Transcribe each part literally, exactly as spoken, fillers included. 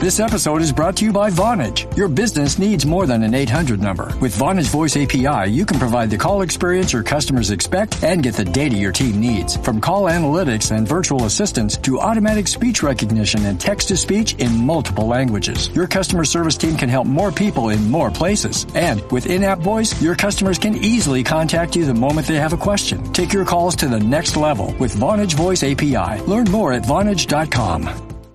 This episode is brought to you by Vonage. Your business needs more than an eight hundred number. With Vonage Voice A P I, you can provide the call experience your customers expect and get the data your team needs. From call analytics and virtual assistants to automatic speech recognition and text-to-speech in multiple languages. Your customer service team can help more people in more places. And with in-app voice, your customers can easily contact you the moment they have a question. Take your calls to the next level with Vonage Voice A P I. Learn more at vonage dot com.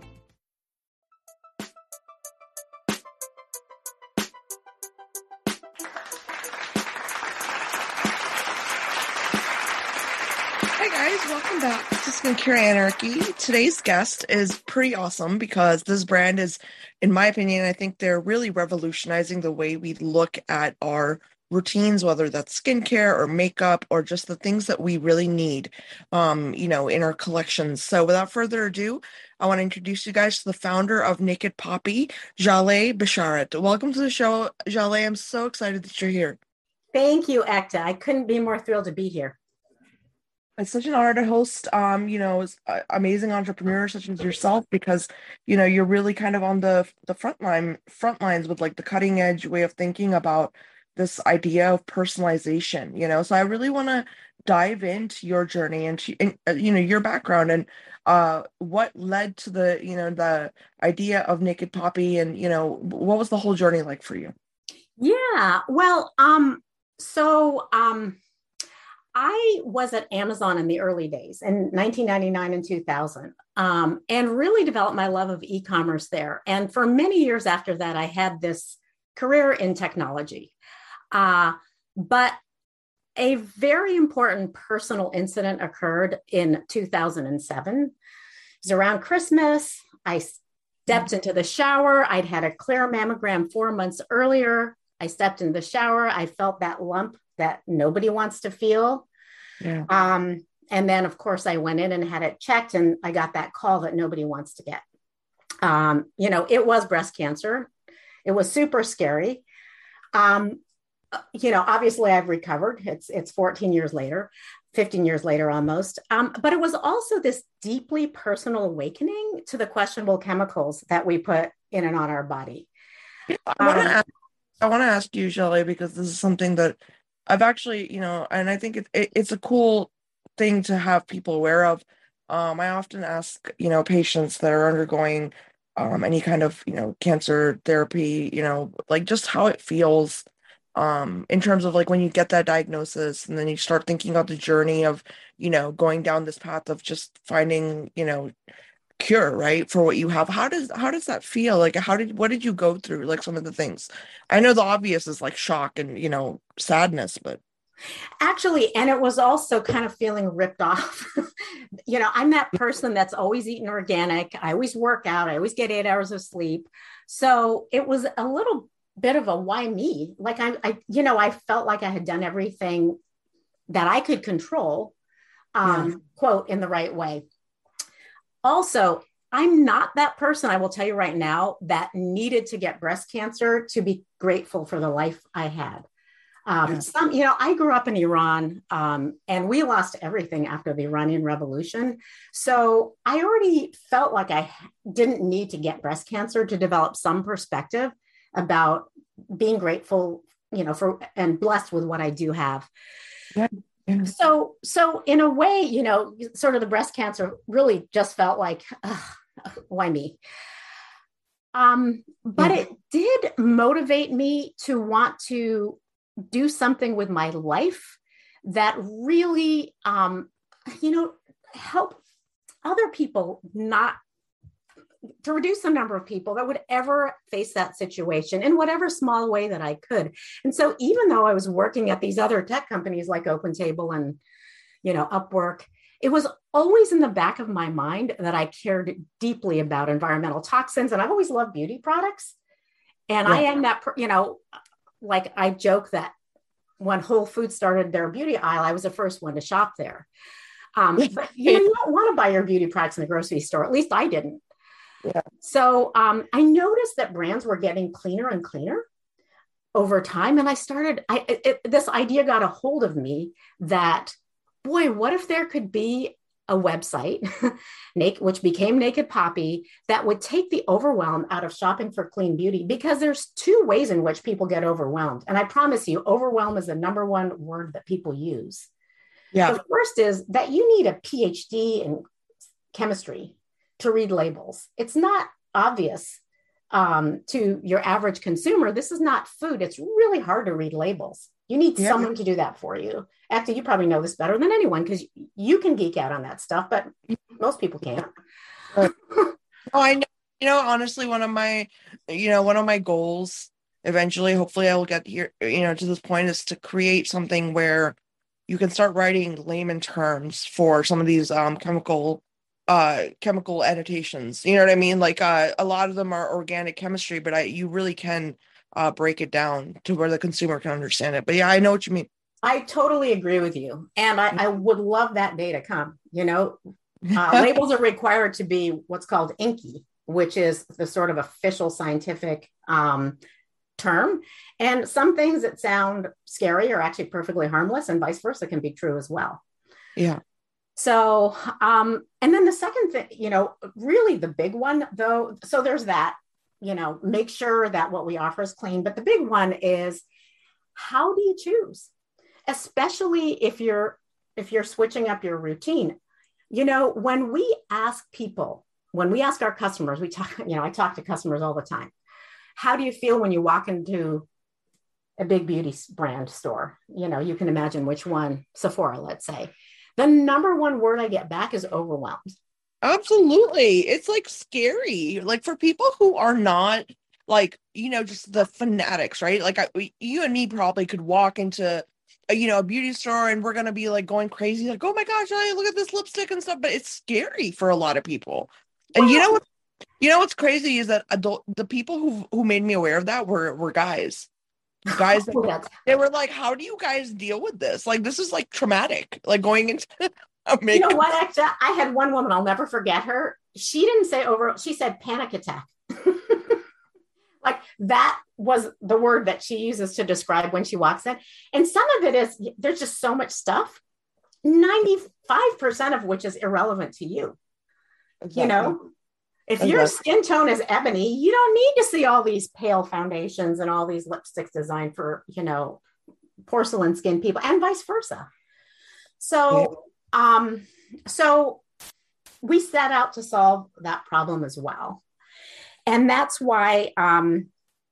Welcome back to Skincare Anarchy. Today's guest is pretty awesome because this brand is, in my opinion, I think they're really revolutionizing the way we look at our routines, whether that's skincare or makeup or just the things that we really need, um, you know, in our collections. So without further ado, I want to introduce you guys to the founder of Naked Poppy, Jaleh Basharat. Welcome to the show, Jaleh. I'm so excited that you're here. Thank you, Ekta. I couldn't be more thrilled to be here. It's such an honor to host, um, you know, amazing entrepreneurs such as yourself, because, you know, you're really kind of on the the front line, front lines with like the cutting edge way of thinking about this idea of personalization, you know. So I really want to dive into your journey and, and uh, you know, your background and uh, what led to the, you know, the idea of Naked Poppy, and, you know, what was the whole journey like for you? Yeah, well, um, so um. I was at Amazon in the early days in nineteen ninety-nine and two thousand, um, and really developed my love of e-commerce there. And for many years after that, I had this career in technology. Uh, but a very important personal incident occurred in two thousand seven. It was around Christmas. I stepped into the shower. I'd had a clear mammogram four months earlier. I stepped in the shower. I felt that lump that nobody wants to feel. Yeah. Um, and then, of course, I went in and had it checked, and I got that call that nobody wants to get. Um, you know, it was breast cancer. It was super scary. Um, you know, obviously, I've recovered. It's it's fourteen years later, fifteen years later almost. Um, but it was also this deeply personal awakening to the questionable chemicals that we put in and on our body. I want to um, ask, I want to ask you, Jaleh, because this is something that I've actually, you know, and I think it, it, it's a cool thing to have people aware of. Um, I often ask, you know, patients that are undergoing um, any kind of, you know, cancer therapy, you know, like just how it feels um, in terms of like when you get that diagnosis and then you start thinking about the journey of, you know, going down this path of just finding, you know, cure, right, for what you have. How does how does that feel? Like, how did what did you go through? Like some of the things. I know the obvious is like shock and, you know, sadness, but actually, and it was also kind of feeling ripped off. You know, I'm that person that's always eating organic. I always work out. I always get eight hours of sleep. So it was a little bit of a why me? Like I, I you know, I felt like I had done everything that I could control, um, yeah. quote, in the right way. Also, I'm not that person, I will tell you right now, that needed to get breast cancer to be grateful for the life I had. Um, yeah. Some, you know, I grew up in Iran, um, and we lost everything after the Iranian Revolution. So I already felt like I didn't need to get breast cancer to develop some perspective about being grateful, you know, for and blessed with what I do have. Yeah. So, so in a way, you know, sort of the breast cancer really just felt like, ugh, why me? Um, but it did motivate me to want to do something with my life that really, um, you know, help other people, not to reduce the number of people that would ever face that situation in whatever small way that I could. And so even though I was working at these other tech companies like OpenTable and, you know, Upwork, it was always in the back of my mind that I cared deeply about environmental toxins. And I've always loved beauty products. And yeah. I am that, you know, like I joke that when Whole Foods started their beauty aisle, I was the first one to shop there. Um, but you know, you don't want to buy your beauty products in the grocery store. At least I didn't. Yeah. So um, I noticed that brands were getting cleaner and cleaner over time. And I started, I, it, this idea got a hold of me that, boy, what if there could be a website, which became Naked Poppy, that would take the overwhelm out of shopping for clean beauty, because there's two ways in which people get overwhelmed. And I promise you, overwhelm is the number one word that people use. Yeah. The first is that you need a P H D in chemistry to read labels. It's not obvious um, to your average consumer. This is not food. It's really hard to read labels. You need yeah. someone to do that for you. Actually, you probably know this better than anyone because you can geek out on that stuff, but most people can't. Right. Oh, I know. You know, honestly, one of my, you know, one of my goals eventually, hopefully I will get here, you know, to this point, is to create something where you can start writing layman terms for some of these um, chemical uh, chemical annotations. You know what I mean? Like uh, a lot of them are organic chemistry, but I, you really can uh, break it down to where the consumer can understand it. But yeah, I know what you mean. I totally agree with you. And I, I would love that day to come. You know, uh, labels are required to be what's called inky, which is the sort of official scientific um, term. And some things that sound scary are actually perfectly harmless, and vice versa can be true as well. Yeah. So, um, and then the second thing, you know, really the big one though, so there's that, you know, make sure that what we offer is clean. But the big one is, how do you choose? Especially if you're, if you're switching up your routine. You know, when we ask people, when we ask our customers, we talk, you know, I talk to customers all the time. How do you feel when you walk into a big beauty brand store? You know, you can imagine which one, Sephora, let's say. The number one word I get back is overwhelmed. Absolutely. It's like scary. Like for people who are not like, you know, just the fanatics, right? Like I, you and me probably could walk into a, you know, a beauty store and we're going to be like going crazy. Like, oh my gosh, I look at this lipstick and stuff, but it's scary for a lot of people. And well, you know what, you know, what's crazy is that adult, the people who, who made me aware of that were, were guys. Guys, that were, they were like, how do you guys deal with this? Like, this is like traumatic, like going into a makeup. You know what, actually, I had one woman, I'll never forget her. She didn't say over, she said panic attack. Like that was the word that she uses to describe when she walks in. And some of it is, there's just so much stuff, ninety-five percent of which is irrelevant to you. Exactly. You know? If exactly. your skin tone is ebony, you don't need to see all these pale foundations and all these lipsticks designed for, you know, porcelain skin people, and vice versa. So, yeah. um, so we set out to solve that problem as well. And that's why um,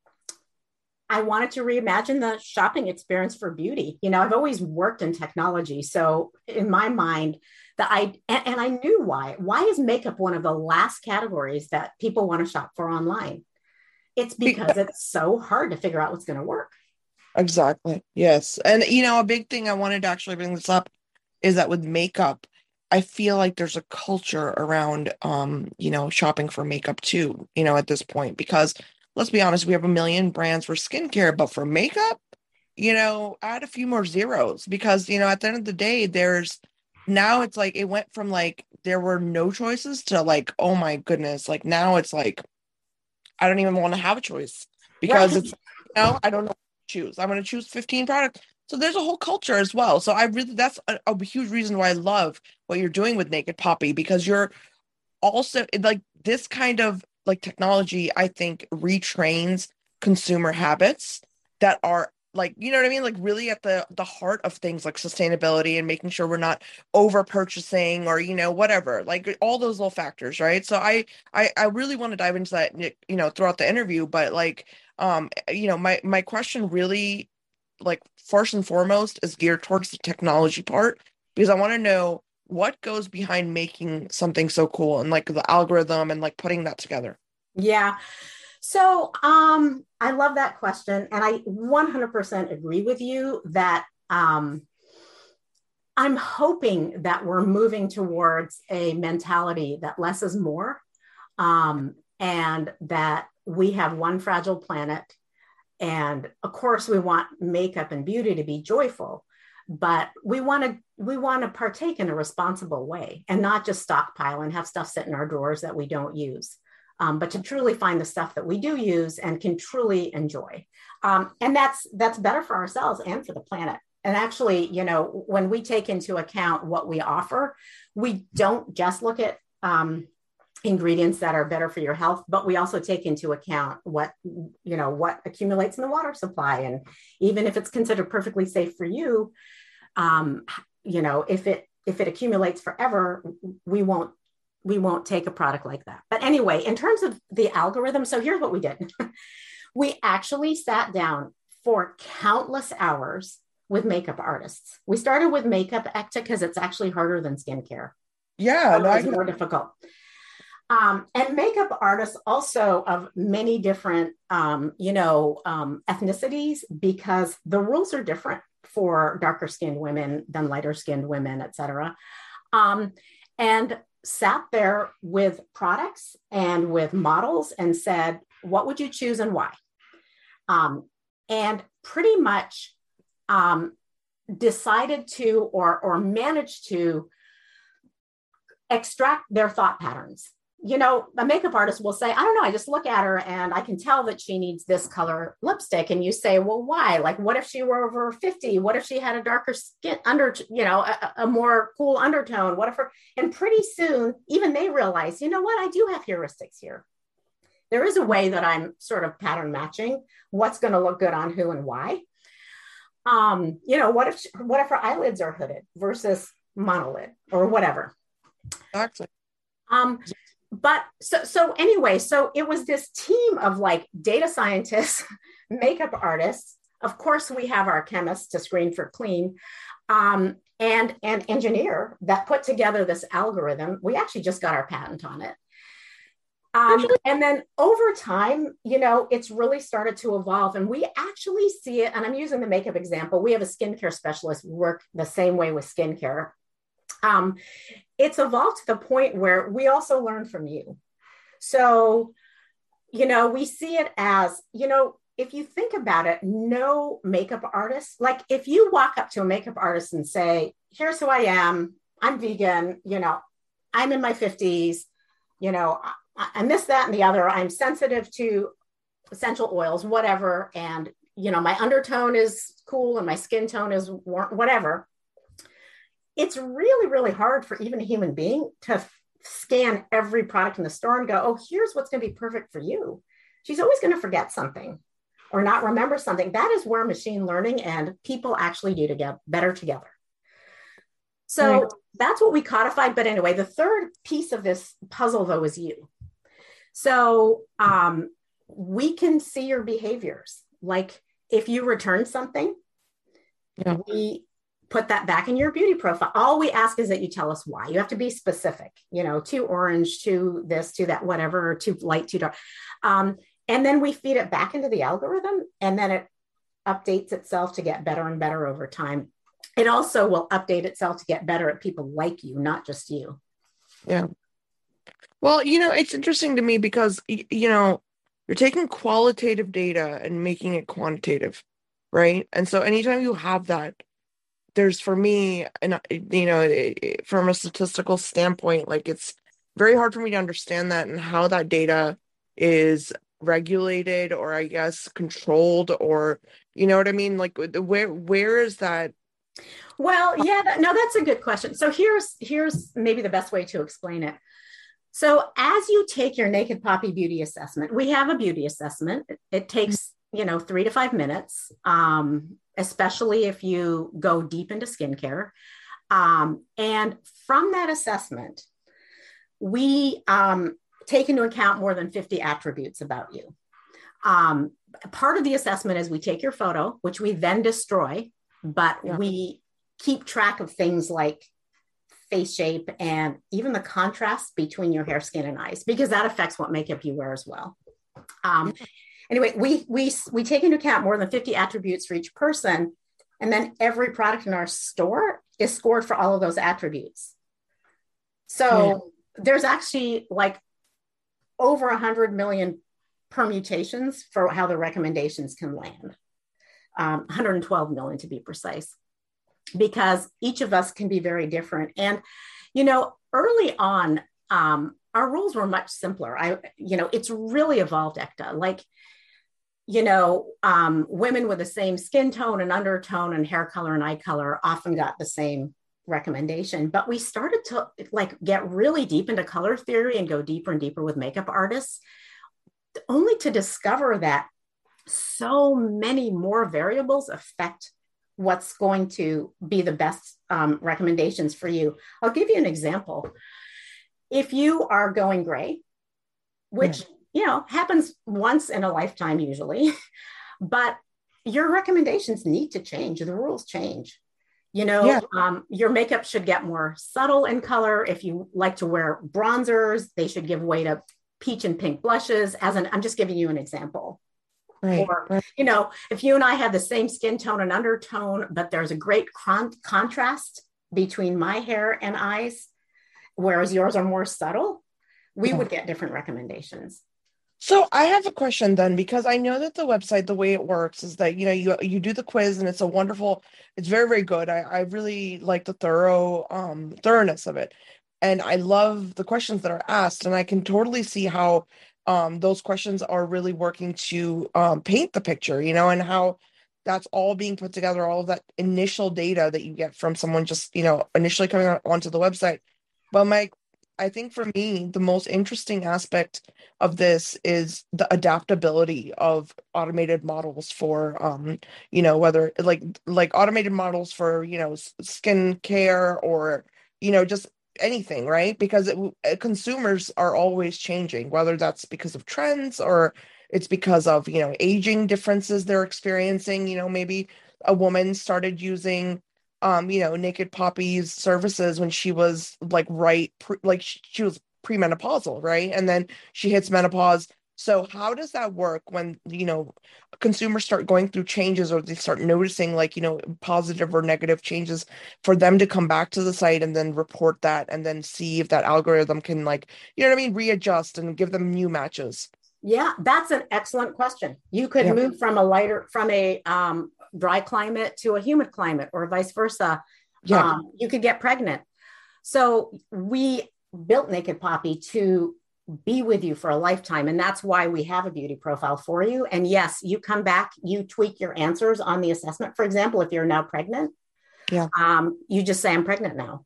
I wanted to reimagine the shopping experience for beauty. You know, I've always worked in technology. So in my mind, the I and, and I knew why. Why is makeup one of the last categories that people want to shop for online? It's because it's so hard to figure out what's going to work. Exactly. Yes. And, you know, a big thing I wanted to actually bring this up is that with makeup, I feel like there's a culture around, um, you know, shopping for makeup too, you know, at this point, because let's be honest, we have a million brands for skincare, but for makeup, you know, add a few more zeros because, you know, at the end of the day, there's now it's like, it went from like, there were no choices to like, oh my goodness. Like now it's like, I don't even want to have a choice because right. it's, you know, I don't know what to choose. I'm going to choose fifteen products. So there's a whole culture as well. So I really, that's a, a huge reason why I love what you're doing with Naked Poppy, because you're also like this kind of like technology, I think retrains consumer habits that are like, you know what I mean? Like really at the, the heart of things like sustainability and making sure we're not over purchasing or, you know, whatever, like all those little factors. Right. So I, I, I really want to dive into that, you know, throughout the interview, but like, um, you know, my, my question really like first and foremost is geared towards the technology part, because I want to know what goes behind making something so cool and like the algorithm and like putting that together. Yeah. So um, I love that question. And I one hundred percent agree with you that um, I'm hoping that we're moving towards a mentality that less is more, um, and that we have one fragile planet. And of course, we want makeup and beauty to be joyful, but we want to we want to partake in a responsible way and not just stockpile and have stuff sit in our drawers that we don't use, um, but to truly find the stuff that we do use and can truly enjoy. Um, and that's that's better for ourselves and for the planet. and actually, you know, when we take into account what we offer, we don't just look at um, ingredients that are better for your health, but we also take into account what, you know, what accumulates in the water supply. And even if it's considered perfectly safe for you, um, you know, if it, if it accumulates forever, we won't, we won't take a product like that. But anyway, in terms of the algorithm, so here's what we did. We actually sat down for countless hours with makeup artists. We started with makeup ecta because it's actually harder than skincare. Yeah, no, it's more difficult. Um, and makeup artists also of many different, um, you know, um, ethnicities, because the rules are different for darker skinned women than lighter skinned women, et cetera. Um, and sat there with products and with models and said, what would you choose and why? Um, and pretty much um, decided to or, or managed to extract their thought patterns. You know, a makeup artist will say, I don't know, I just look at her and I can tell that she needs this color lipstick. And you say, well, why? Like, what if she were over fifty? What if she had a darker skin under, you know, a, a more cool undertone? What if her, and pretty soon, even they realize, you know what, I do have heuristics here. There is a way that I'm sort of pattern matching what's going to look good on who and why. Um, you know, what if, what if her eyelids are hooded versus monolid or whatever? Exactly. Um, But so, so anyway, so it was this team of like data scientists, makeup artists. Of course, we have our chemists to screen for clean, um, and an engineer that put together this algorithm. We actually just got our patent on it. Um, and then over time, you know, it's really started to evolve, and we actually see it. And I'm using the makeup example. We have a skincare specialist work the same way with skincare. Um, it's evolved to the point where we also learn from you. So, you know, we see it as, you know, if you think about it, no makeup artist, like if you walk up to a makeup artist and say, here's who I am, I'm vegan, you know, I'm in my fifties, you know, I'm this, that, and the other, I'm sensitive to essential oils, whatever. And, you know, my undertone is cool and my skin tone is warm, whatever. It's really, really hard for even a human being to f- scan every product in the store and go, oh, here's what's going to be perfect for you. She's always going to forget something or not remember something. That is where machine learning and people actually do to get better together. So right. That's what we codified. But anyway, the third piece of this puzzle, though, is you. So um, we can see your behaviors. Like if you return something, yeah. we put that back in your beauty profile. All we ask is that you tell us why. You have to be specific, you know, too orange, too this, too that, whatever, too light, too dark. Um, and then we feed it back into the algorithm, and then it updates itself to get better and better over time. It also will update itself to get better at people like you, not just you. Yeah. Well, you know, it's interesting to me because, you know, you're taking qualitative data and making it quantitative, right? And so anytime you have that, there's for me, and you know, from a statistical standpoint, like it's very hard for me to understand that and how that data is regulated or I guess controlled, or you know what I mean? Like where where is that? Well, yeah, that, no, that's a good question. So here's here's maybe the best way to explain it. So as you take your Naked Poppy beauty assessment, we have a beauty assessment. It, it takes, you know, three to five minutes. Um, especially if you go deep into skincare. Um, and from that assessment, we um, take into account more than fifty attributes about you. Um, part of the assessment is we take your photo, which we then destroy, but yeah. we keep track of things like face shape and even the contrast between your hair, skin, and eyes, because that affects what makeup you wear as well. Um, yeah. Anyway, we we we take into account more than fifty attributes for each person, and then every product in our store is scored for all of those attributes. So yeah. there's actually like over one hundred million permutations for how the recommendations can land. Um, one hundred twelve million to be precise, because each of us can be very different. And, you know, early on, um, our rules were much simpler. I, you know, it's really evolved, ecta. Like, you know, um, women with the same skin tone and undertone and hair color and eye color often got the same recommendation. But we started to like get really deep into color theory and go deeper and deeper with makeup artists, only to discover that so many more variables affect what's going to be the best um, recommendations for you. I'll give you an example. If you are going gray, which, yeah. you know, happens once in a lifetime usually, but your recommendations need to change. The rules change. You know, yeah. um, your makeup should get more subtle in color. If you like to wear bronzers, they should give way to peach and pink blushes. As an, I'm just giving you an example. Right, or, right. you know, if you and I have the same skin tone and undertone, but there's a great con- contrast between my hair and eyes, whereas yours are more subtle, we yeah. would get different recommendations. So I have a question then, because I know that the website, the way it works is that, you know, you you do the quiz and it's a wonderful, it's very, very good. I, I really like the thorough um, thoroughness of it. And I love the questions that are asked, and I can totally see how um, those questions are really working to um, paint the picture, you know, and how that's all being put together, all of that initial data that you get from someone just, you know, initially coming on, onto the website. But my, I think for me, the most interesting aspect of this is the adaptability of automated models for, um, you know, whether like, like automated models for, you know, skin care or, you know, just anything, right? Because it, consumers are always changing, whether that's because of trends or it's because of, you know, aging differences they're experiencing. You know, maybe a woman started using, um, you know, Naked Poppy's services when she was like, right, pre- like she was premenopausal, right? And then she hits menopause. So how does that work when, you know, consumers start going through changes or they start noticing like, you know, positive or negative changes, for them to come back to the site and then report that and then see if that algorithm can, like, you know what I mean, readjust and give them new matches? Yeah, that's an excellent question. You could yeah. move from a lighter, from a um, dry climate to a humid climate or vice versa. Yeah. Um, you could get pregnant. So we built Naked Poppy to be with you for a lifetime. And that's why we have a beauty profile for you. And yes, you come back, you tweak your answers on the assessment. For example, if you're now pregnant, yeah, um, you just say, I'm pregnant now.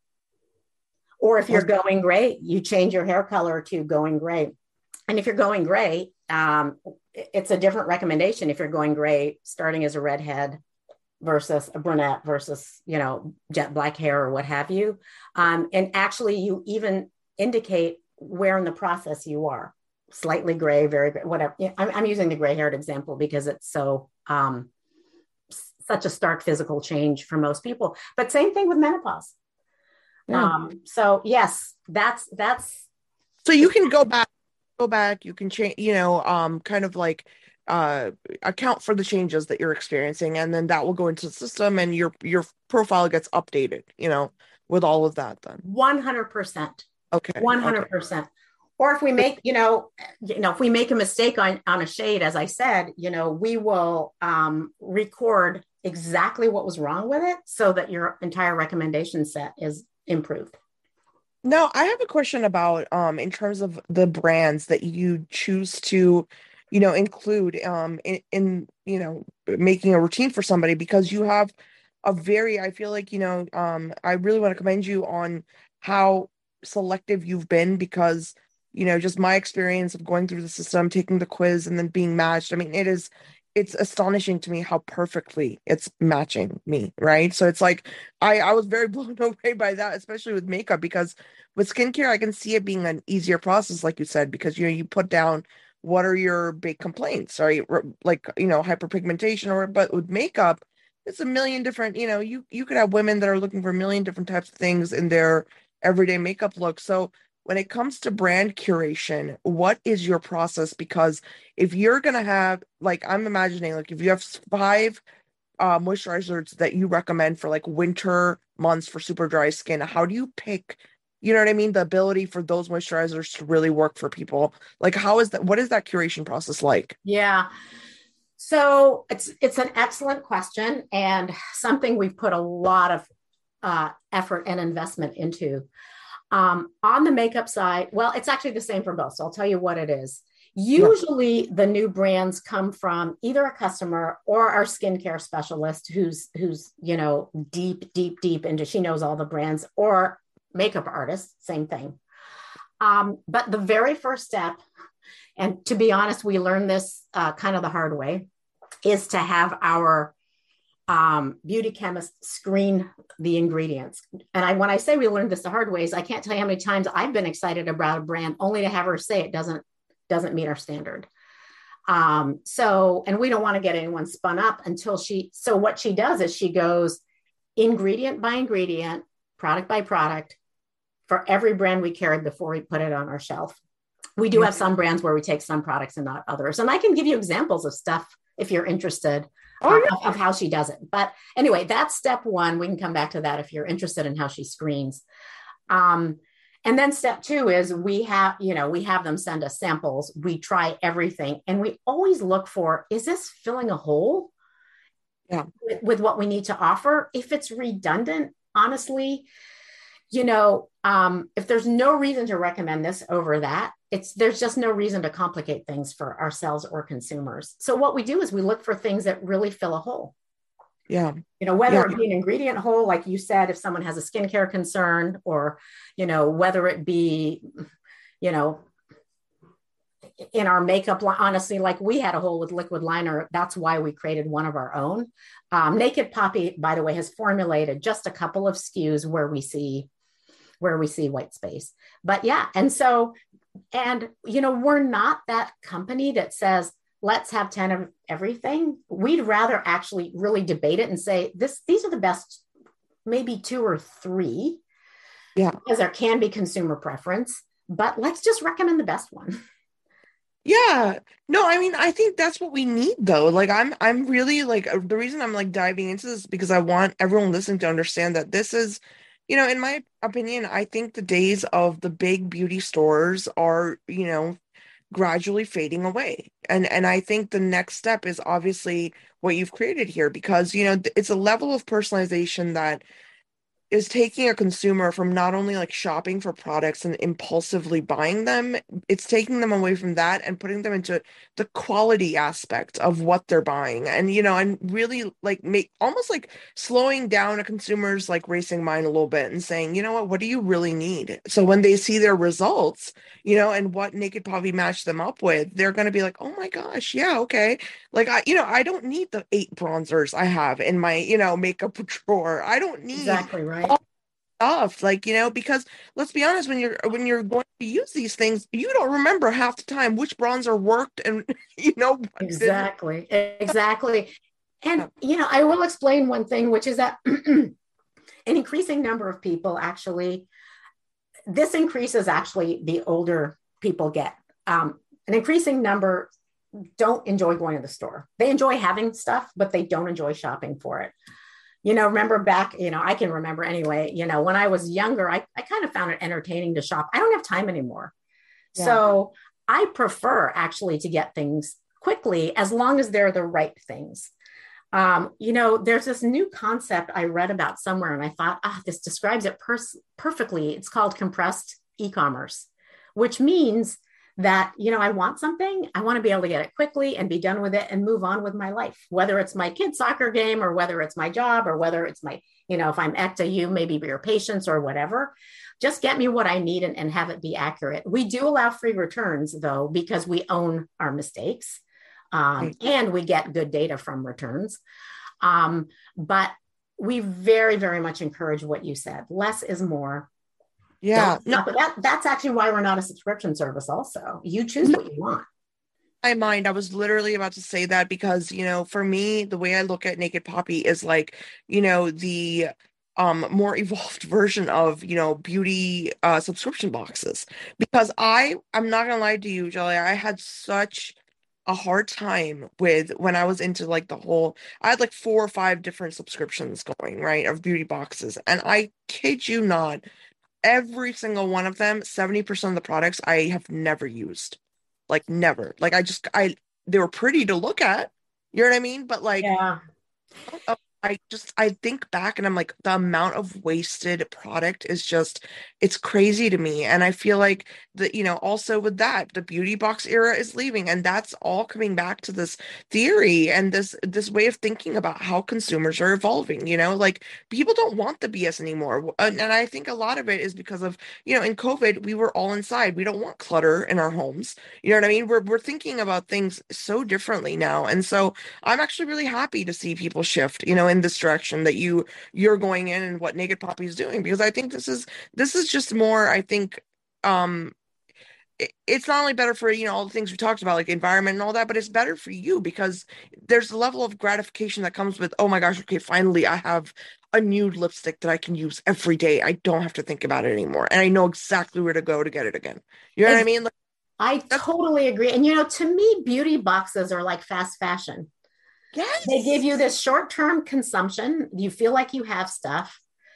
Or if you're going gray, you change your hair color to going gray. And if you're going gray, um, it's a different recommendation. If you're going gray, starting as a redhead versus a brunette versus, you know, jet black hair or what have you. Um, and actually you even indicate where in the process you are. Slightly gray, very gray, whatever. I'm, I'm using the gray haired example because it's so um, such a stark physical change for most people. But same thing with menopause. Yeah. Um, so yes, that's that's. So you can go back, go back. You can change, you know, um, kind of like uh, account for the changes that you're experiencing, and then that will go into the system, and your your profile gets updated. You know, with all of that. Then one hundred percent. Okay. one hundred percent. Okay. Or if we make, you know, you know, if we make a mistake on, on a shade, as I said, you know, we will um, record exactly what was wrong with it so that your entire recommendation set is improved. Now, I have a question about, um, in terms of the brands that you choose to, you know, include um, in, in, you know, making a routine for somebody, because you have a very, I feel like, you know, um, I really want to commend you on how selective you've been, because, you know, just my experience of going through the system, taking the quiz and then being matched. I mean, it is, it's astonishing to me how perfectly it's matching me, right? So it's like, I, I was very blown away by that, especially with makeup, because with skincare, I can see it being an easier process, like you said, because, you know, you put down what are your big complaints, right? Like, you know, hyperpigmentation, or, but with makeup, it's a million different, you know, you, you could have women that are looking for a million different types of things in their everyday makeup look. So when it comes to brand curation, what is your process? Because if you're going to have, like, I'm imagining, like, if you have five uh, moisturizers that you recommend for like winter months for super dry skin, how do you pick, you know what I mean? The ability for those moisturizers to really work for people. Like, how is that, what is that curation process like? Yeah. So it's, it's an excellent question, and something we've put a lot of uh, effort and investment into. Um, on the makeup side, well, it's actually the same for both. So I'll tell you what it is. Yeah. Usually the new brands come from either a customer or our skincare specialist who's who's, you know, deep, deep, deep into, she knows all the brands, or makeup artist, same thing. Um, but the very first step, and to be honest, we learned this uh, kind of the hard way, is to have our um, beauty chemist screen the ingredients. And I, when I say we learned this the hard way, is I can't tell you how many times I've been excited about a brand only to have her say it doesn't doesn't meet our standard. Um, so, and we don't want to get anyone spun up until she, so what she does is she goes ingredient by ingredient, product by product for every brand we carry before we put it on our shelf. We do have some brands where we take some products and not others. And I can give you examples of stuff if you're interested Oh, uh, yeah. of, of how she does it. But anyway, that's step one. We can come back to that if you're interested in how she screens. Um, and then step two is we have, you know, we have them send us samples. We try everything. And we always look for, is this filling a hole Yeah. with, with what we need to offer? If it's redundant, honestly, you know, um, if there's no reason to recommend this over that, it's there's just no reason to complicate things for ourselves or consumers. So what we do is we look for things that really fill a hole. Yeah. You know, whether Yeah. it be an ingredient hole, like you said, if someone has a skincare concern, or, you know, whether it be, you know, in our makeup line, honestly, like we had a hole with liquid liner. That's why we created one of our own. Um, Naked Poppy, by the way, has formulated just a couple of S K Us where we see where we see white space. But yeah, and so, and, you know, we're not that company that says, let's have ten of everything. We'd rather actually really debate it and say, this, these are the best, maybe two or three, Yeah. because there can be consumer preference, but let's just recommend the best one. Yeah. No, I mean, I think that's what we need though. Like I'm I'm really like uh, the reason I'm like diving into this is because I want everyone listening to understand that this is, you know, in my opinion, I think the days of the big beauty stores are, you know, gradually fading away. And and I think the next step is obviously what you've created here because, you know, th- it's a level of personalization that is taking a consumer from not only like shopping for products and impulsively buying them, it's taking them away from that and putting them into the quality aspect of what they're buying. And, you know, and really like make almost like slowing down a consumer's like racing mind a little bit and saying, you know what, what do you really need? So when they see their results, you know, and what Naked Poppy matched them up with, they're going to be like, oh my gosh, yeah, okay. Like I, you know, I don't need the eight bronzers I have in my, you know, makeup drawer. I don't need Exactly right. stuff like, you know, because let's be honest, when you're when you're going to use these things, you don't remember half the time which bronzer worked and you know what didn't. Exactly. Exactly. And, you know, I will explain one thing, which is that an increasing number of people actually, this increases actually the older people get. Um, an increasing number don't enjoy going to the store. They enjoy having stuff, but they don't enjoy shopping for it. You know, remember back, you know, I can remember anyway, you know, when I was younger, I, I kind of found it entertaining to shop. I don't have time anymore. Yeah. So I prefer actually to get things quickly as long as they're the right things. Um, you know, there's this new concept I read about somewhere and I thought, ah, this describes it pers- perfectly. It's called compressed e-commerce, which means that, you know, I want something, I want to be able to get it quickly and be done with it and move on with my life, whether it's my kid's soccer game or whether it's my job or whether it's my, you know, if I'm ecta, you maybe your patients or whatever, just get me what I need and, and have it be accurate. We do allow free returns though, because we own our mistakes um, Right. and we get good data from returns. Um, but we very, very much encourage what you said. Less is more. Yeah. Don't stop it. That, that's actually why we're not a subscription service also. You choose what you want. My mind, I was literally about to say that because, you know, for me, the way I look at Naked Poppy is like, you know, the um more evolved version of, you know, beauty uh subscription boxes. Because I, I'm not gonna lie to you, Jelly, I had such a hard time with when I was into like the whole, I had like four or five different subscriptions going, right, of beauty boxes. And I kid you not, every single one of them, seventy percent of the products I have never used. Like never. Like I just I they were pretty to look at. You know what I mean? But like Yeah. uh, I just I think back and I'm like the amount of wasted product is just it's crazy to me. And I feel like the you know also with that the beauty box era is leaving, and that's all coming back to this theory and this this way of thinking about how consumers are evolving. You know, like people don't want the B S anymore. And, and I think a lot of it is because of, you know, in COVID we were all inside. We don't want clutter in our homes. You know what I mean? We're we're thinking about things so differently now. And so I'm actually really happy to see people shift, you know, in this direction that you you're going in and what Naked Poppy is doing, because I think this is this is just more, I think, um it- it's not only better for, you know, all the things we talked about, like the environment and all that, but it's better for you because there's a level of gratification that comes with, oh my gosh, okay, finally I have a new lipstick that I can use every day. I don't have to think about it anymore. And I know exactly where to go to get it again. You know what I Ex- mean? Like, I that's totally agree. And you know, to me, beauty boxes are like fast fashion. They give yes. you this short-term consumption. You feel like you have stuff.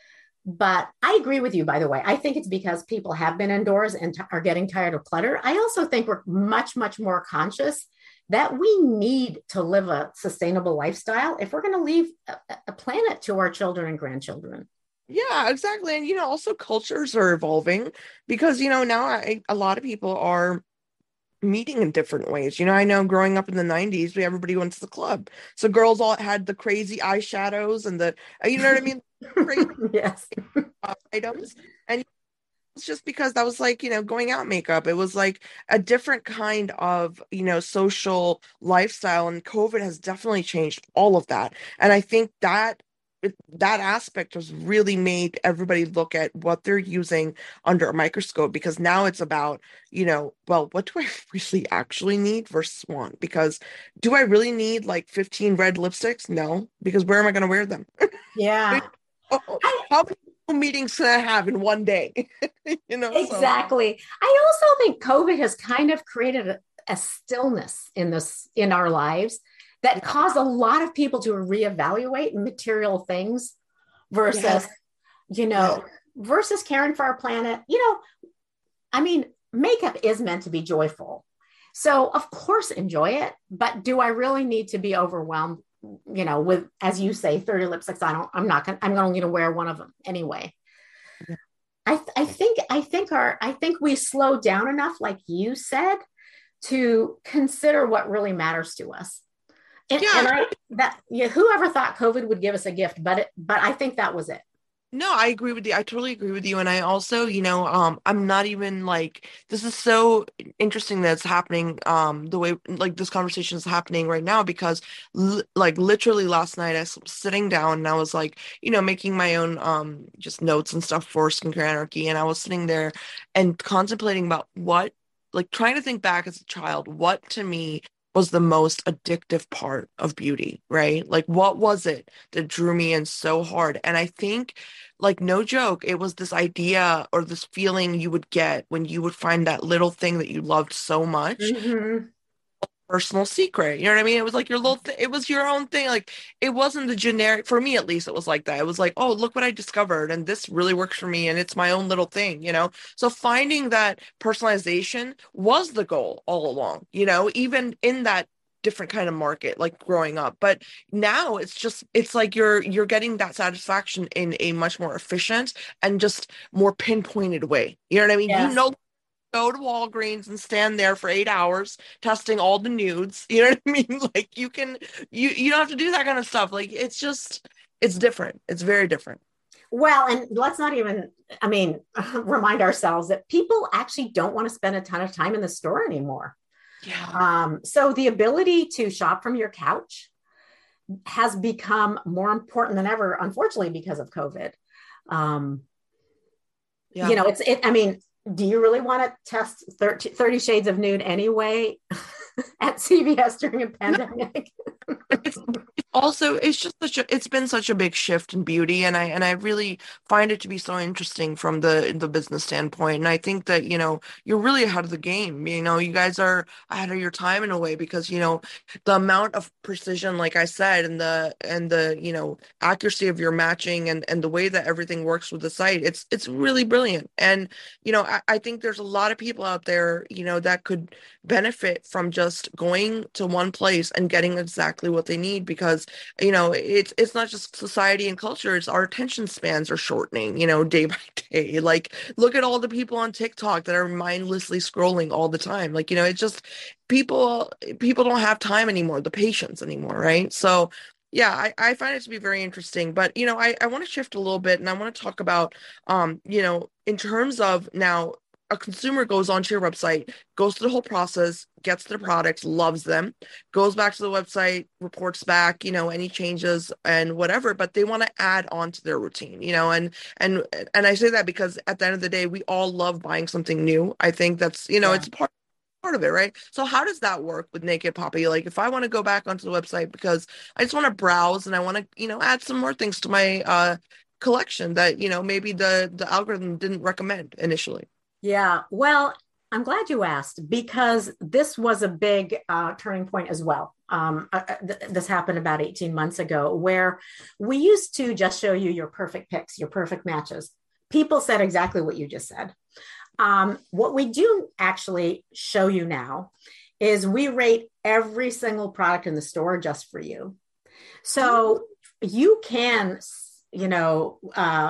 But I agree with you, by the way. I think it's because people have been indoors and t- are getting tired of clutter. I also think we're much, much more conscious that we need to live a sustainable lifestyle if we're going to leave a, a planet to our children and grandchildren. Yeah, exactly. And you know, also cultures are evolving because, you know, now I, a lot of people are meeting in different ways. You know, I know growing up in the nineties, we everybody went to the club. So girls all had the crazy eyeshadows and the, uh, you know what I mean? Crazy Yes. uh, items. And it's just because that was like, you know, going out makeup. It was like a different kind of, you know, social lifestyle. And COVID has definitely changed all of that. And I think that it, that aspect has really made everybody look at what they're using under a microscope, because now it's about, you know, well, what do I really actually need versus want? Because do I really need like fifteen red lipsticks? No, because where am I going to wear them? Yeah. I, How many meetings can I have in one day? You know, so exactly. I also think COVID has kind of created a, a stillness in this in our lives that yeah. caused a lot of people to reevaluate material things versus, Yes. you Yes. know, versus caring for our planet. You know, I mean, makeup is meant to be joyful. So, of course, enjoy it. But do I really need to be overwhelmed, you know, with, as you say, thirty lipsticks? I don't, I'm not going to, I'm only going to wear one of them anyway. Yeah. I, I think, I think our, I think we slow down enough, like you said, to consider what really matters to us. And, and Yeah. I, that, yeah, whoever thought COVID would give us a gift, but it, but I think that was it. No, I agree with you. I totally agree with you. And I also, you know, um, I'm not even like this is so interesting that it's happening, um, the way like this conversation is happening right now because li like literally last night I was sitting down and I was like, you know, making my own um just notes and stuff for Skincare Anarchy, and I was sitting there and contemplating about what, like trying to think back as a child, what to me was the most addictive part of beauty, right? Like what was it that drew me in so hard? And I think, like, no joke, it was this idea or this feeling you would get when you would find that little thing that you loved so much, Mm-hmm. personal secret. You know what I mean? It was like your little th it was your own thing. Like it wasn't the generic, for me at least, it was like that. It was like, oh, look what I discovered, and this really works for me, and it's my own little thing, you know? So finding that personalization was the goal all along, you know, even in that different kind of market like growing up. But now it's just it's like you're you're getting that satisfaction in a much more efficient and just more pinpointed way. You know what I mean? You Yes. know, go to Walgreens and stand there for eight hours testing all the nudes. You know what I mean? Like you can you you don't have to do that kind of stuff. Like it's just it's different. It's very different. Well, and let's not even, I mean, remind ourselves that people actually don't want to spend a ton of time in the store anymore. Yeah. Um, so the ability to shop from your couch has become more important than ever, unfortunately, because of COVID. Um, you Yeah. know, it's, it, I mean, do you really want to test thirty, thirty shades of nude anyway at C V S during a No, pandemic? it's also it's just such a it's been such a big shift in beauty, and I and I really find it to be so interesting from the the business standpoint. And I think that, you know, you're really ahead of the game. You know, you guys are ahead of your time in a way because, you know, the amount of precision, like I said, and the and the, you know, accuracy of your matching and and the way that everything works with the site, it's it's really brilliant. And, you know, I, I think there's a lot of people out there, you know, that could benefit from just going to one place and getting exactly what they need, because because, you know, it's it's not just society and culture, it's our attention spans are shortening, you know, day by day. Like, look at all the people on TikTok that are mindlessly scrolling all the time. Like, you know, it's just people people don't have time anymore, the patience anymore, right? So yeah, I, I find it to be very interesting. But, you know, I, I want to shift a little bit and I want to talk about, um, you know, in terms of now a consumer goes onto your website, goes through the whole process, gets their products, loves them, goes back to the website, reports back, you know, any changes and whatever, but they want to add on to their routine, you know, and and and I say that because at the end of the day, we all love buying something new. I think that's, you know, Yeah. it's part part of it, right? So how does that work with Naked Poppy? Like, if I want to go back onto the website because I just want to browse and I want to, you know, add some more things to my uh collection that, you know, maybe the the algorithm didn't recommend initially. Yeah. Well, I'm glad you asked because this was a big uh, turning point as well. Um, uh, th- this happened about eighteen months ago where we used to just show you your perfect picks, your perfect matches. People said exactly what you just said. Um, what we do actually show you now is we rate every single product in the store just for you. So you can, you know, uh,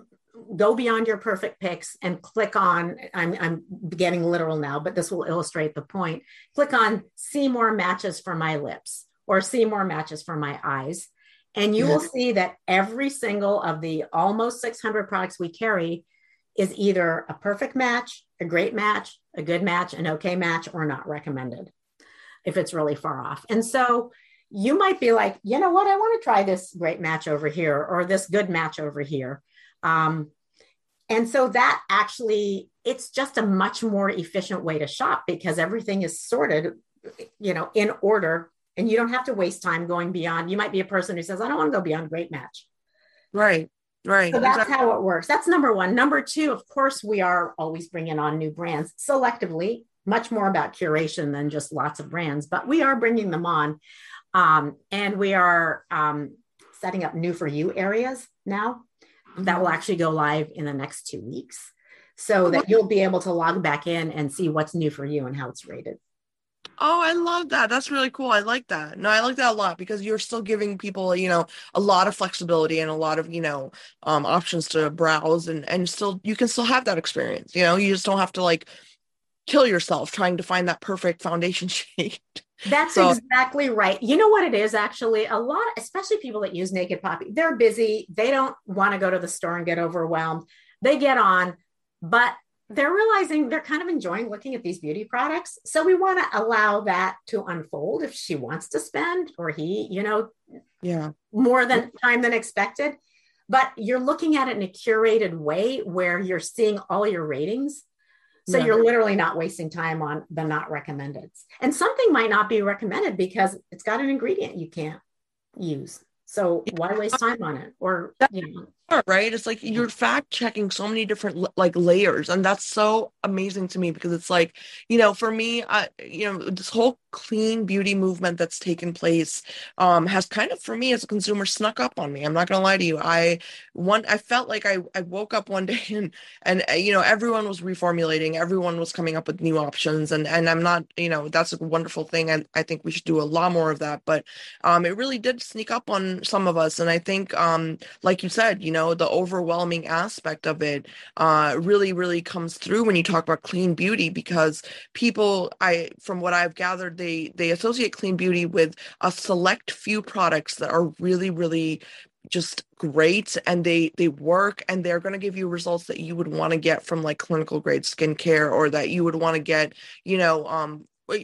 go beyond your perfect picks and click on, I'm, I'm getting literal now, but this will illustrate the point. Click on see more matches for my lips or see more matches for my eyes. And you will see that every single of the almost six hundred products we carry is either a perfect match, a great match, a good match, an okay match, or not recommended if it's really far off. And so you might be like, you know what, I want to try this great match over here or this good match over here. Um, and so that actually, it's just a much more efficient way to shop because everything is sorted, you know, in order, and you don't have to waste time going beyond. You might be a person who says, I don't want to go beyond great match. Right. Right. So that's Exactly. how it works. That's number one. Number two, of course, we are always bringing on new brands selectively, much more about curation than just lots of brands, but we are bringing them on. Um, and we are um, setting up new for you areas now mm-hmm. that will actually go live in the next two weeks so that you'll be able to log back in and see what's new for you and how it's rated. Oh, I love that. That's really cool. I like that. No, I like that a lot because you're still giving people, you know, a lot of flexibility and a lot of, you know, um, options to browse and, and still, you can still have that experience. You know, you just don't have to like kill yourself trying to find that perfect foundation shade. That's so, exactly right. You know what it is actually a lot, especially people that use Naked Poppy, they're busy. They don't want to go to the store and get overwhelmed. They get on, but they're realizing they're kind of enjoying looking at these beauty products. So we want to allow that to unfold if she wants to spend or he, you know, yeah, more than time than expected. But you're looking at it in a curated way where you're seeing all your ratings. So yeah. You're literally not wasting time on the not recommended. And something might not be recommended because it's got an ingredient you can't use. So why waste time on it? Or, you know. Right? It's like you're fact checking so many different like layers, and that's so amazing to me because it's like, you know, for me, I, you know, this whole clean beauty movement that's taken place um, has kind of, for me as a consumer, snuck up on me. I'm not gonna lie to you. I one, I felt like I, I woke up one day and and you know everyone was reformulating, everyone was coming up with new options, and and I'm not, you know, that's a wonderful thing, and I think we should do a lot more of that. But um, it really did sneak up on some of us, and I think um, like you said, you know. know, the overwhelming aspect of it uh, really, really comes through when you talk about clean beauty because people, I, from what I've gathered, they they associate clean beauty with a select few products that are really, really just great and they they work and they're going to give you results that you would want to get from like clinical grade skincare or that you would want to get, you know, um,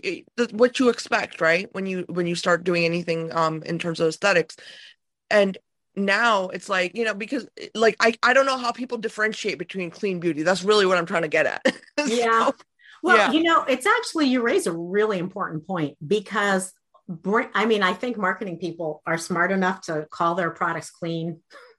what you expect, right? When you when you start doing anything um, in terms of aesthetics. And now it's like, you know, because like I, I don't know how people differentiate between clean beauty. That's really what I'm trying to get at. so, yeah. Well, yeah. you know, it's actually, you raise a really important point because I mean, I think marketing people are smart enough to call their products clean.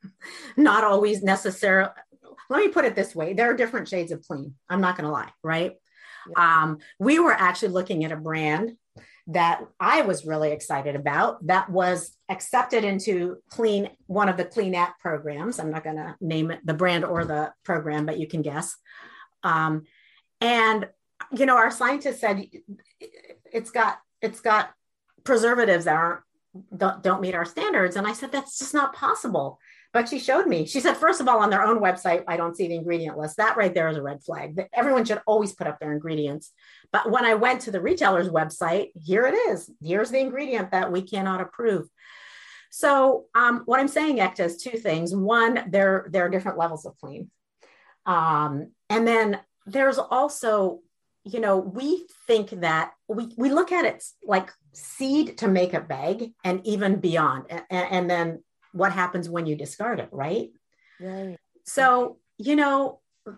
Not always necessarily. Let me put it this way. There are different shades of clean. I'm not going to lie. Right. Yeah. Um, we were actually looking at a brand that I was really excited about that was accepted into clean, one of the Clean App programs. I'm not going to name it the brand or the program, but you can guess. Um, and, you know, our scientists said it's got, it's got preservatives that aren't don't, don't meet our standards. And I said, that's just not possible. But she showed me. She said, first of all, on their own website, I don't see the ingredient list. That right there is a red flag. Everyone should always put up their ingredients. But when I went to the retailer's website, here it is. Here's the ingredient that we cannot approve. So um, what I'm saying, Ekta, is two things. One, there, there are different levels of clean. Um, and then there's also, you know, we think that we, we look at it like seed to make a bag and even beyond. And, and then what happens when you discard it, right? Right. So, you know,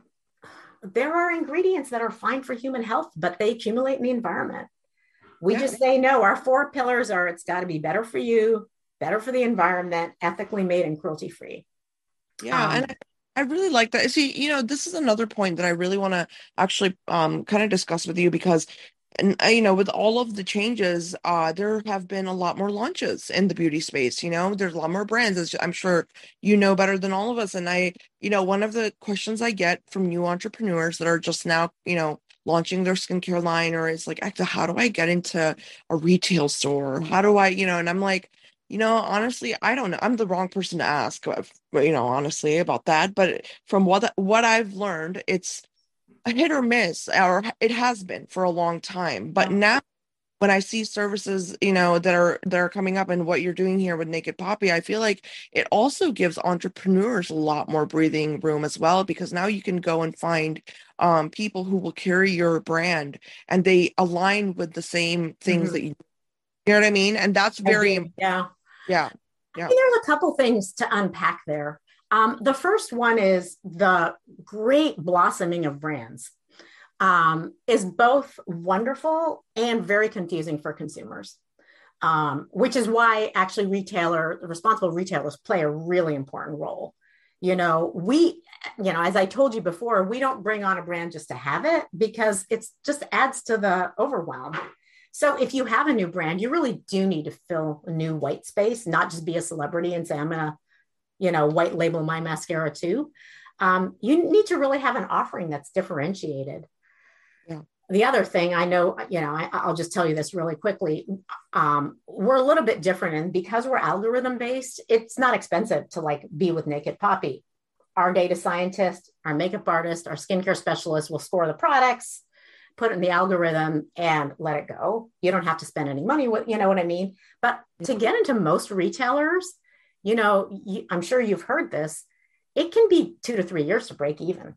there are ingredients that are fine for human health, but they accumulate in the environment. We yeah. just say, no, our four pillars are, it's got to be better for you, better for the environment, ethically made, and cruelty free. Yeah. Um, and I, I really like that. See, you know, this is another point that I really want to actually um, kind of discuss with you, because and, you know, with all of the changes, uh, there have been a lot more launches in the beauty space. You know, there's a lot more brands, as I'm sure you know better than all of us. And I, you know, one of the questions I get from new entrepreneurs that are just now, you know, launching their skincare line, or is like, Ekta, how do I get into a retail store? How do I, you know, and I'm like, you know, honestly, I don't know. I'm the wrong person to ask, you know, honestly, about that. But from what what I've learned, it's a hit or miss, or it has been for a long time. But yeah. now when I see services, you know, that are that are coming up, and what you're doing here with Naked Poppy, I feel like it also gives entrepreneurs a lot more breathing room as well, because now you can go and find um, people who will carry your brand, and they align with the same things mm-hmm. that you, you know what I mean? And that's very important. Yeah. Yeah. Yeah. I think there's a couple things to unpack there. Um, the first one is the great blossoming of brands um, is both wonderful and very confusing for consumers, um, which is why actually retailer, responsible retailers play a really important role. You know, we, you know, as I told you before, we don't bring on a brand just to have it, because it's just adds to the overwhelm. So if you have a new brand, you really do need to fill a new white space, not just be a celebrity and say, I'm going to, you know, white label my mascara too. Um, you need to really have an offering that's differentiated. Yeah. The other thing I know, you know, I, I'll just tell you this really quickly. Um, we're a little bit different, and because we're algorithm based, it's not expensive to like be with Naked Poppy. Our data scientist, our makeup artist, our skincare specialist will score the products, put it in the algorithm, and let it go. You don't have to spend any money with, you know what I mean? But to get into most retailers, you know, you, I'm sure you've heard this, it can be two to three years to break even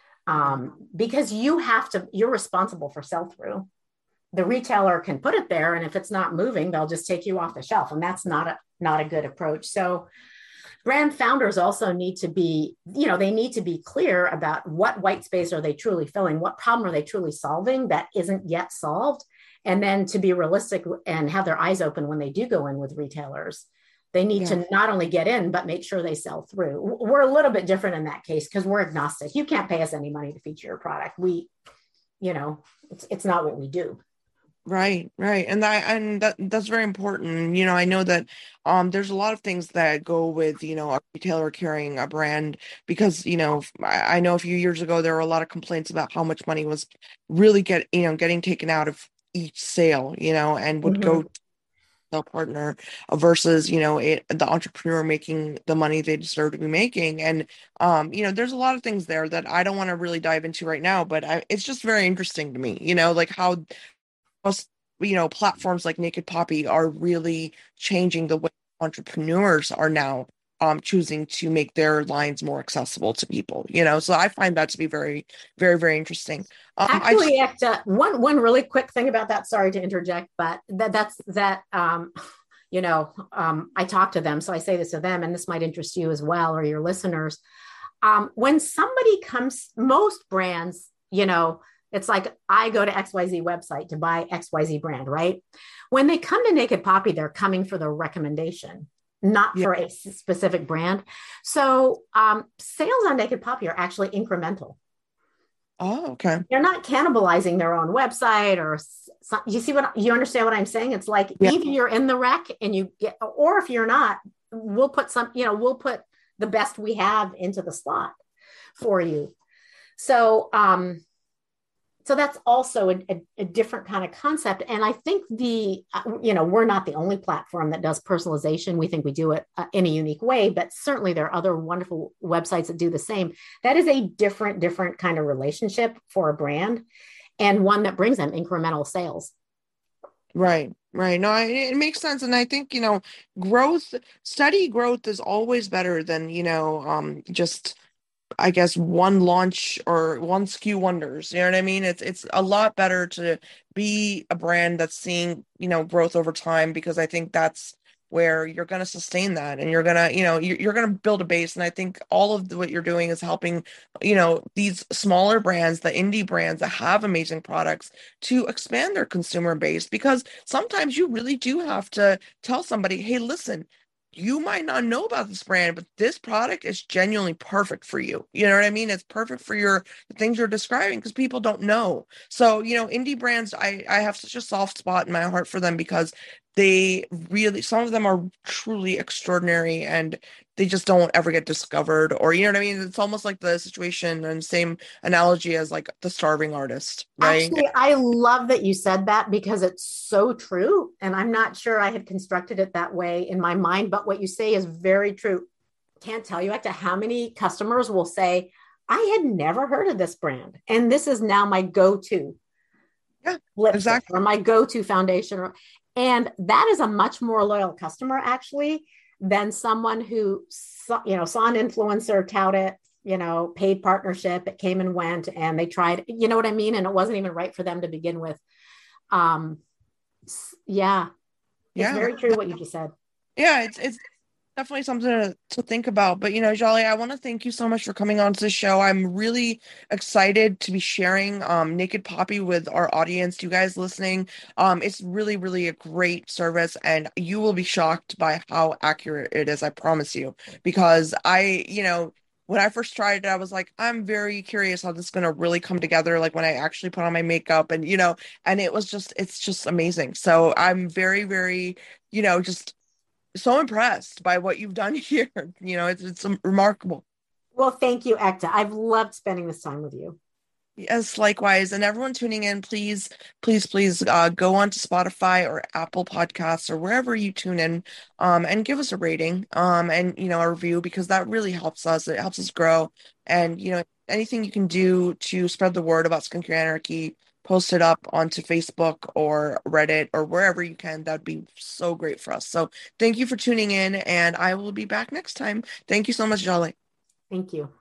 um, because you have to, you're responsible for sell-through. The retailer can put it there, and if it's not moving, they'll just take you off the shelf. And that's not a, not a good approach. So brand founders also need to be, you know, they need to be clear about what white space are they truly filling? What problem are they truly solving that isn't yet solved? And then to be realistic and have their eyes open when they do go in with retailers. They need yeah. to not only get in, but make sure they sell through. We're a little bit different in that case because we're agnostic. You can't pay us any money to feature your product. We, you know, it's it's not what we do. Right, right. And that and that that's very important. You know, I know that um there's a lot of things that go with, you know, a retailer carrying a brand, because, you know, I, I know a few years ago there were a lot of complaints about how much money was really get, you know, getting taken out of each sale, you know, and would mm-hmm. go the partner versus, you know, it, the entrepreneur making the money they deserve to be making. And, um, you know, there's a lot of things there that I don't want to really dive into right now, but I, it's just very interesting to me, you know, like how most, you know, platforms like Naked Poppy are really changing the way entrepreneurs are now um, choosing to make their lines more accessible to people, you know, so I find that to be very, very, very interesting. Um, Actually, just, Ekta, one one really quick thing about that. Sorry to interject, but that that's that. Um, you know, um, I talk to them, so I say this to them, and this might interest you as well or your listeners. Um, when somebody comes, most brands, you know, it's like I go to X Y Z website to buy X Y Z brand, right? When they come to Naked Poppy, they're coming for the recommendation, not yeah. for a specific brand. So um, sales on Naked Poppy are actually incremental. Oh, okay. They're not cannibalizing their own website or some, you see what you understand what I'm saying? It's like yeah. either you're in the rec and you get, or if you're not, we'll put some, you know, we'll put the best we have into the slot for you. So um, So that's also a, a, a different kind of concept. And I think the, uh, you know, we're not the only platform that does personalization. We think we do it uh, in a unique way, but certainly there are other wonderful websites that do the same. That is a different, different kind of relationship for a brand, and one that brings them incremental sales. Right, right. No, I, it makes sense. And I think, you know, growth, steady growth is always better than, you know, um, just, I guess, one launch or one S K U wonders. You know what I mean? It's it's a lot better to be a brand that's seeing, you know, growth over time, because I think that's where you're going to sustain that, and you're going to, you know, you're, you're going to build a base. And I think all of the, what you're doing is helping, you know, these smaller brands, the indie brands that have amazing products, to expand their consumer base, because sometimes you really do have to tell somebody, hey, listen, you might not know about this brand, but this product is genuinely perfect for you. You know what I mean? It's perfect for your the things you're describing, because people don't know. So, you know, indie brands, I I have such a soft spot in my heart for them, because they really, some of them are truly extraordinary, and they just don't ever get discovered, or, you know what I mean? It's almost like the situation and same analogy as like the starving artist, right? Actually, I love that you said that because it's so true. And I'm not sure I had constructed it that way in my mind, but what you say is very true. Can't tell you to how many customers will say, I had never heard of this brand, and this is now my go-to Yeah, lipstick exactly. or my go-to foundation. And that is a much more loyal customer, actually, than someone who saw, you know, saw an influencer tout it, you know, paid partnership, it came and went, and they tried, you know what I mean? And it wasn't even right for them to begin with. Um, yeah, it's Yeah. very true what you just said. Yeah, it's it's definitely something to, to think about. But, you know, Jolly, I want to thank you so much for coming on to the show. I'm really excited to be sharing um, Naked Poppy with our audience, you guys listening. Um, it's really, really a great service, and you will be shocked by how accurate it is, I promise you. Because I, you know, when I first tried it, I was like, I'm very curious how this is going to really come together, like when I actually put on my makeup, and, you know, and it was just, it's just amazing. So I'm very, very, you know, just so impressed by what you've done here. You know, it's it's remarkable. Well, thank you, Ekta. I've loved spending this time with you. Yes, likewise. And everyone tuning in, please, please, please uh, go on to Spotify or Apple Podcasts or wherever you tune in, um, and give us a rating, um, and, you know, a review, because that really helps us. It helps us grow. And, you know, anything you can do to spread the word about Skincare Anarchy, post it up onto Facebook or Reddit or wherever you can. That'd be so great for us. So thank you for tuning in, and I will be back next time. Thank you so much, Jolly. Thank you.